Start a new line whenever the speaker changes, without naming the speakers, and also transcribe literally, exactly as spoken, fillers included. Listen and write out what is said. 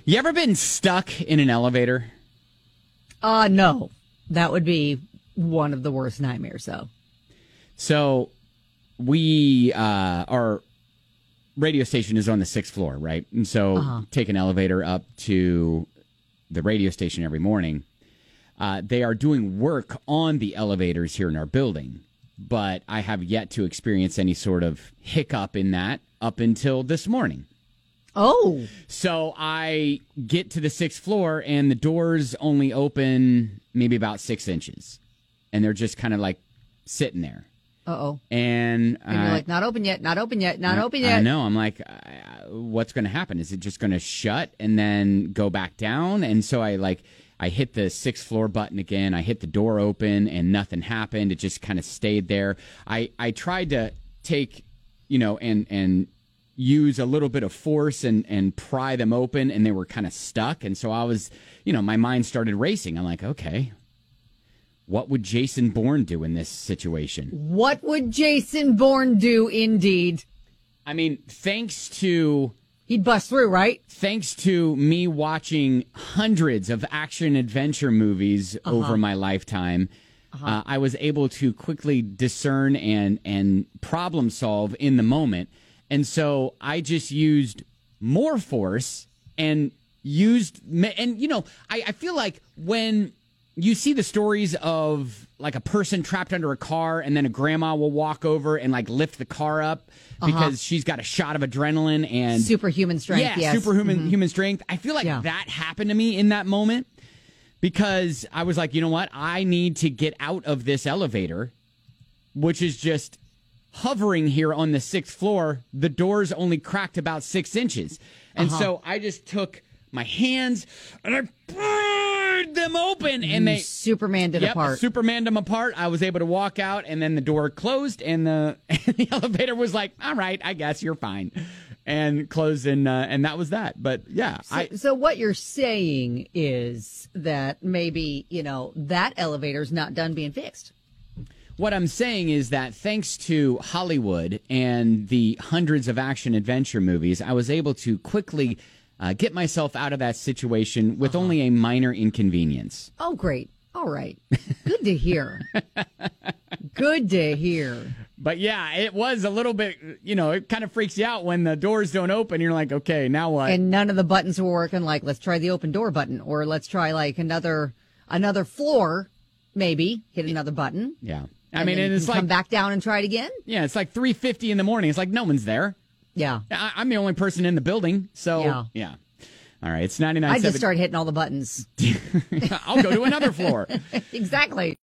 You ever been stuck in an elevator?
Uh, no. That would be one of the worst nightmares, though.
So we, uh, our radio station is on the sixth floor, right? And so uh-huh. take an elevator up to the radio station every morning. Uh, they are doing work on the elevators here in our building, but I have yet to experience any sort of hiccup in that up until this morning.
Oh.
So I get to the sixth floor, and the doors only open maybe about six inches. And they're just kind of like sitting there.
Uh-oh.
And,
and you're
uh,
like, not open yet, not open yet, not
I,
open yet.
I know. I'm like, uh, what's going to happen? Is it just going to shut and then go back down? And so I like, I hit the sixth floor button again. I hit the door open, and nothing happened. It just kind of stayed there. I, I tried to take, you know, and, and, use a little bit of force and, and pry them open, and they were kind of stuck. And so I was, you know, my mind started racing. I'm like, okay, what would Jason Bourne do in this situation?
What would Jason Bourne do, indeed?
I mean, thanks to...
He'd bust through, right?
Thanks to me watching hundreds of action-adventure movies uh-huh. over my lifetime, uh-huh. uh, I was able to quickly discern and and problem solve in the moment. And so I just used more force and used, and you know, I, I feel like when you see the stories of like a person trapped under a car, and then a grandma will walk over and like lift the car up because uh-huh. she's got a shot of adrenaline and
superhuman strength.
Yeah,
yes.
superhuman
mm-hmm.
human strength. I feel like
yeah.
that happened to me in that moment because I was like, you know what? I need to get out of this elevator, which is just hovering here on the sixth floor. The doors only cracked about six inches. And uh-huh. so I just took my hands and I pulled them open, and
you
they
Superman did
yep,
apart.
Superman them apart. I was able to walk out, and then the door closed, and the, and the elevator was like, all right, I guess you're fine. And closed, and uh, and that was that. But yeah.
So,
I,
so what you're saying is that maybe, you know, that elevator's not done being fixed.
What I'm saying is that thanks to Hollywood and the hundreds of action-adventure movies, I was able to quickly uh, get myself out of that situation with uh-huh. only a minor inconvenience.
Oh, great. All right. Good to hear. Good to hear.
But, yeah, it was a little bit, you know, it kind of freaks you out when the doors don't open. You're like, okay, now what?
And none of the buttons were working, like, let's try the open door button, or let's try, like, another another floor, maybe, hit another button.
Yeah. I
and
mean, and it's
come
like...
come back down and try it again?
Yeah, it's like three fifty in the morning. It's like no one's there.
Yeah.
I, I'm the only person in the building, so...
Yeah.
yeah. All right, it's ninety-nine.
I just start hitting all the buttons.
I'll go to another floor.
Exactly.